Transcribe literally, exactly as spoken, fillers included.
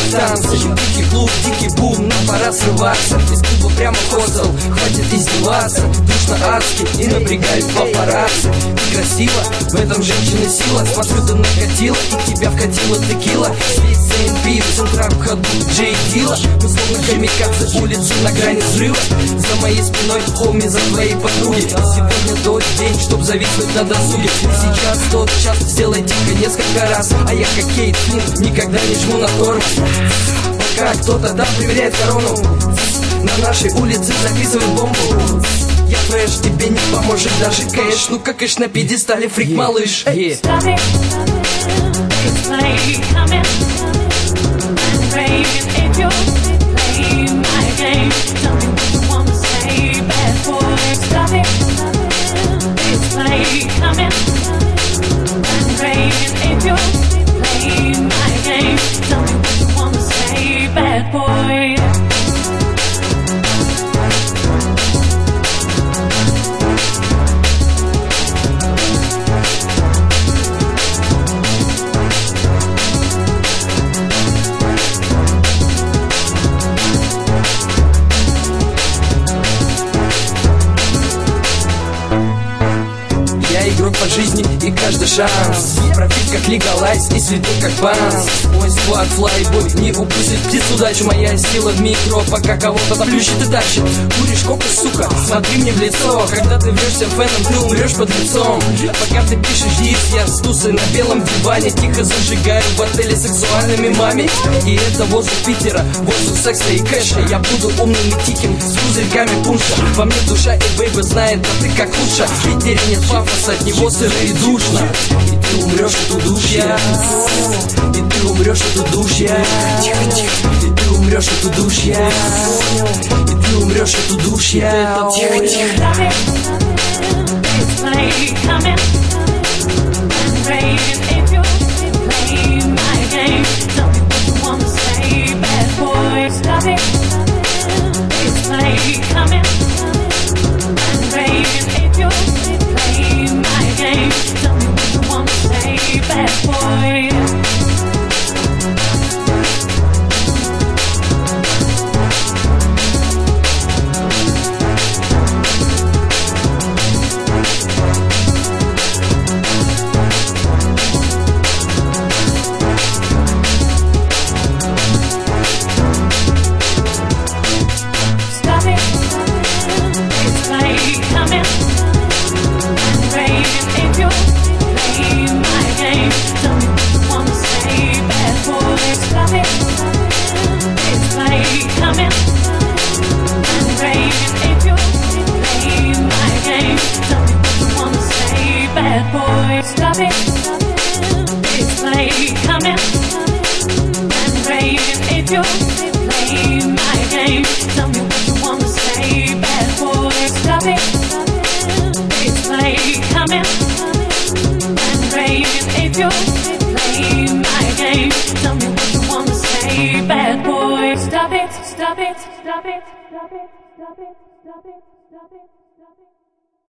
танцы. Дикий клуб, дикий бум, нам пора срываться. Из клуба прямо хостел, хватит издеваться. Душно адски и напрягает папарацци. Ты красива, в этом женщина сила. Смотрю, ты накатила, и тебя вкатила текила. Здесь Сейн Пи, в центрах в ходу Джей Дила. Мы словно камикадзе, улицы на грани взрыва. За моей спиной хоми, за твоей подруги. Сегодня тот день, чтоб зависнуть на досуге. Сейчас тот час, сделай тихо несколько раз. А я как Кейт Флинн, никогда не жму на тормоз. Пока кто-то там проверяет корону, на нашей улице записывают бомбу. Я фреш, тебе не поможет даже кэш. Ну как кэш на пьедестале, фрик, yeah. Малыш, yeah. Игрок по жизни и каждый шанс. Профит как легалайз и святой как банс. Мой склад флайбой, не упустит птицу удачу. Моя сила в микро, пока кого-то заплющит и тащит. Куришь кока, сука, смотри мне в лицо. Когда ты врешь фэном, ты умрешь под лицом. Пока ты пишешь дис, я с тусой на белом диване. Тихо зажигаю в отеле сексуальными мами. И это воздух Питера, воздух секса и кэша. Я буду умным и тихим, с пузырьками пунша. Во мне душа и бейба знает, а ты как лучше. В Питере нет пафоса, от него сыро и душно. И ты умрешь от удушья. И ты умрешь от удушья. Тихо, тихо. И ты умрешь от удушья. И ты умрешь от удушья. Тихо, тихо. Stop it, it's like coming and raging. If you play my game, tell me what you wanna say, bad boy. Stop it, it's like coming and raging. If you play my game, tell me what you wanna say, bad boy. Stop it, stop it, stop it, stop it, stop it, stop it, stop it.